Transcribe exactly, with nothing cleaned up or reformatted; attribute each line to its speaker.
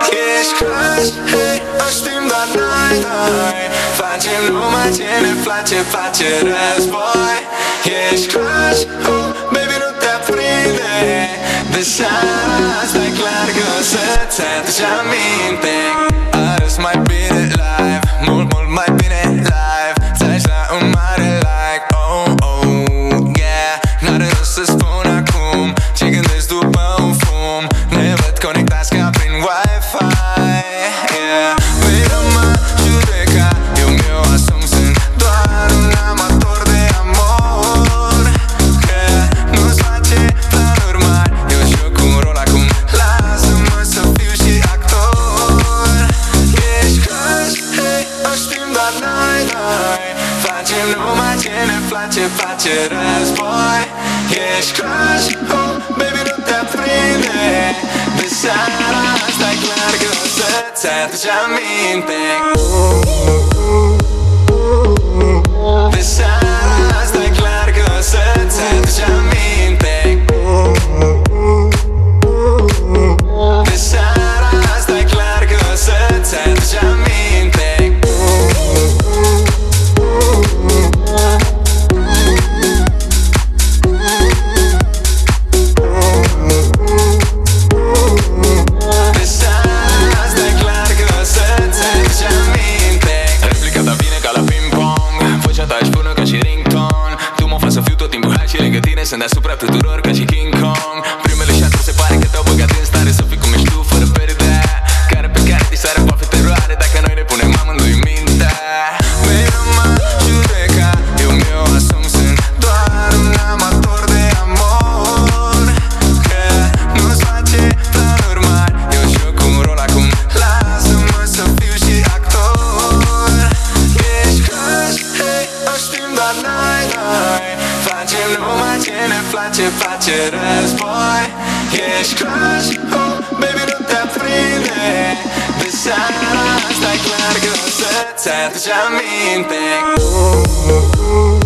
Speaker 1: Ești crush, hei, o știm doar noi doi. Facem numai ce ne place, face război. Ești crush, oh, baby, nu te aprinde. De seara asta e clar că o să-ți aduci aminte. Arăți mai bine live, mult, mult mai bine live. Ți-aș da un mare like, oh, oh, yeah. N-are rost să spun acum ce gândesc după un fum. Ne văd conectați ca prin Wi-Fi, yeah. Vei rămâne judeca, eu meu asum sunt doar un amator de amor, yeah. Nu-ți face planuri mari, eu joc un rol acum. Lasă-mă să fiu și actor. Ești crush, hei, o știm doar noi doi. Facem numai ce ne place, face război. Ești crush, oh, baby, nu te aprinde. De seara asta e clar că o să-ți aduci aminte. De seara asta e clar că o să-ți aduci aminte. De seara asta e clar că o să-ți aduci aminte. De seara asta e clar că o să-ți aduci aminte. Replica ta vine ca la ping-pong. Vocea ta își bună ca și ringtone. Tu mă faci să fiu tot timpul hai și lângă tine. Sunt deasupra tuturor ca și King Kong. Primele șaturi se pare că te-au băgat în stare să fii cum ești tu, fără perdea. Care pe care disarea va fi teroare dacă noi ne punem amândoi mintea. Vei rămâne judeca, eu meu asum sunt doar un amator de amor, yeah. Nu-ți face planuri mari, eu joc un rol acum. Lasă-mă să fiu și actor. Ești crush, hei, o știm doar noi doi. Facem numai ce ne place, face război. Ești crush, oh, baby, nu te aprinde. De seara asta e clar că o să-ți aduci aminte.